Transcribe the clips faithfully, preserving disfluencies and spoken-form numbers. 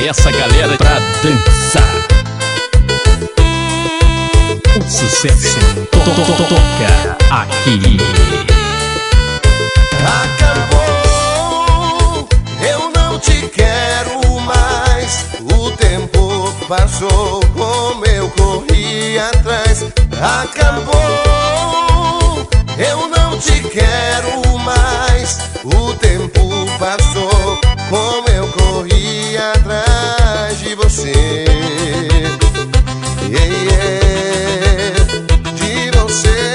essa galera pra dançar. O sucesso to to to toca aqui. Acabou, eu não te quero mais. O tempo passou como eu corri atrás. Acabou, eu não te quero mais. O tempo passou como eu corri atrás de você. Yeah, yeah, de você.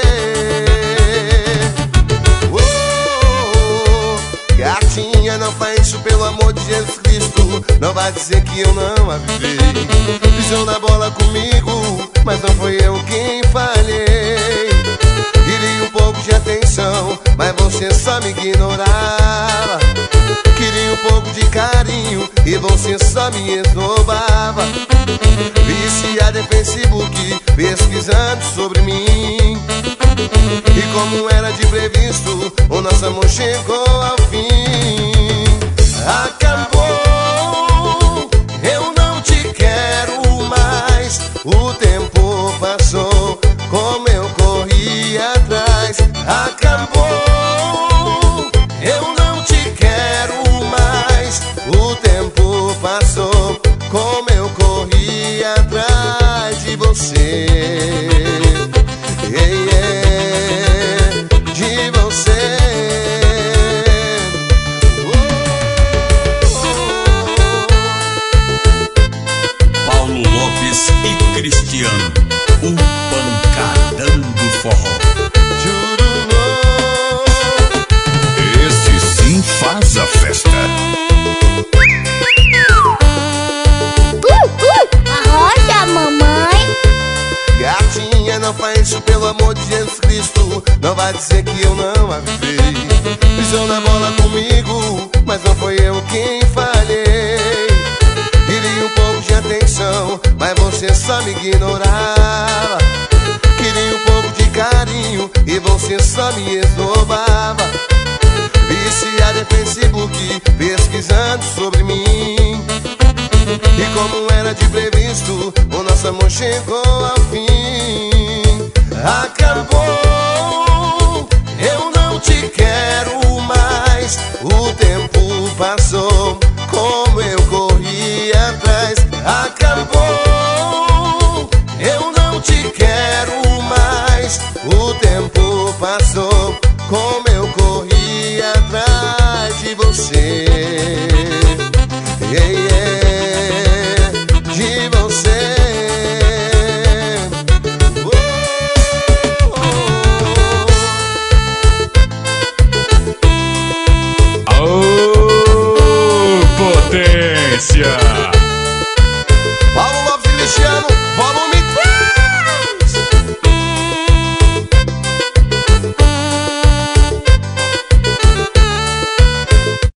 Oh, gatinha, não faz isso pelo amor de Jesus Cristo. Não vai dizer que eu não avisei. Pisou na bola comigo, mas não foi eu quem falhei. Queria um pouco de atenção, mas você só me ignorava. Queria um pouco de carinho e você só me esnobava. Viciada em Facebook, pesquisando sobre mim. E como era de previsto, o nosso amor chegou ao fim. Acabou, eu não te quero mais. O tempo passou como eu corri atrás. Acabou, eu não te quero mais. O tempo passou como eu corri atrás de você. Yeah, yeah, de você. Paulo Lopes e Cristiano, um pancadão do forró. Esse sim faz a festa. Arrocha, mamãe. Gatinha, não faz isso pelo amor de Jesus Cristo. Não vai dizer que eu não avisei. Pisou na bola comigo, mas não foi eu quem falhei. Queria um pouco de atenção, mas você só me ignorava. Queria um pouco de carinho e você só me esnobava. Viciada em Facebook, pesquisando sobre mim. E como era de previsto, o nosso amor chegou ao fim. Acabou, eu não te quero mais. O tempo passou como eu corri atrás. Acabou,